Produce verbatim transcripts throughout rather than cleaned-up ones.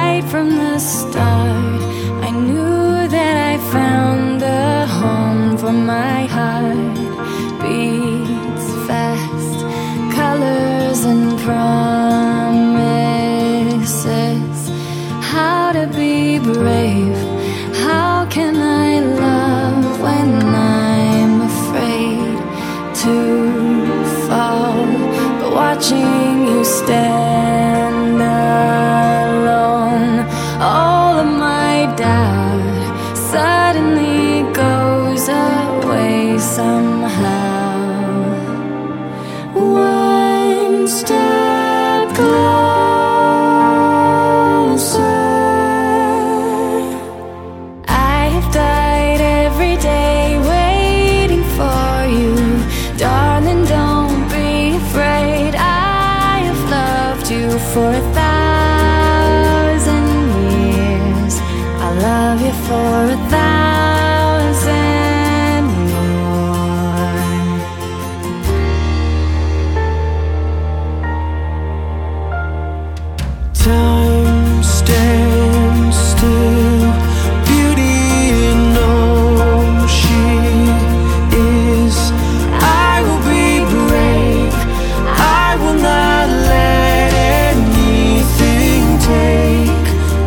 right from the start. I knew that I found a home for my heart. Beats fast, colors and promises. How to be brave, how can I love when I'm afraid to fall? But watching you stand alone, all of my doubt suddenly goes away somehow. One step closer. I have died every day waiting for you. Darling, don't be afraid. I have loved you for a thousand years. I love you for a thousand more. Time stands still, beauty in all she is. I will be brave, I will not let anything take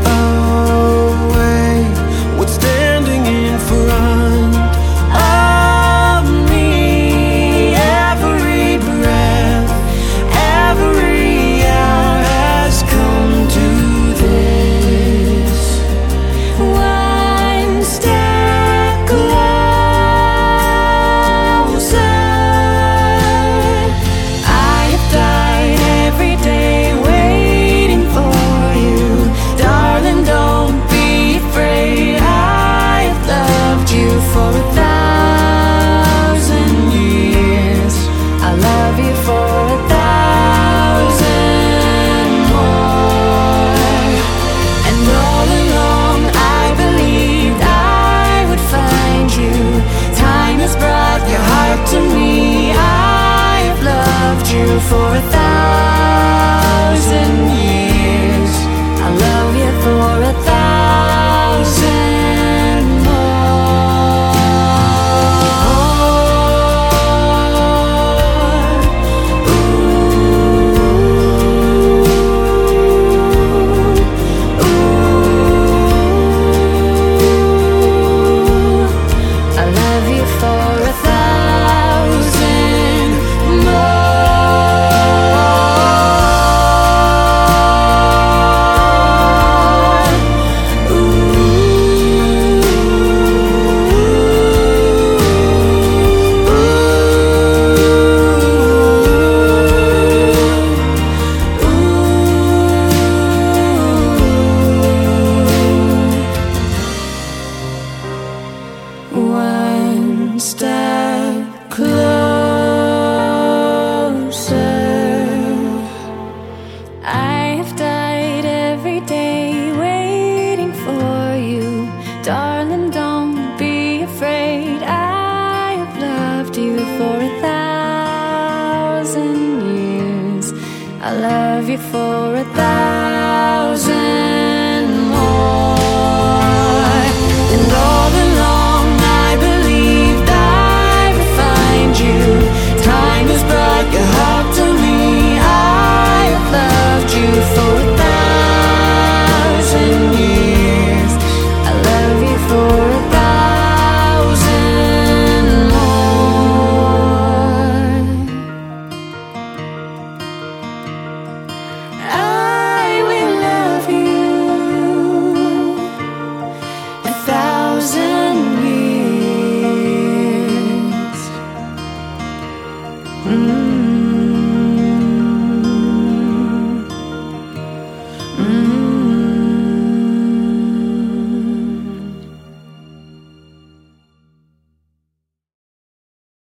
away what's standing in front of me. Every breath, every hour has come to this. One step closer. I have died every day waiting for you. Darling, don't be afraid. I have loved you for a thousand years. I love you for a thousand more. And all along I believed I would find you. Time has brought your heart to me. I have loved you for a thousand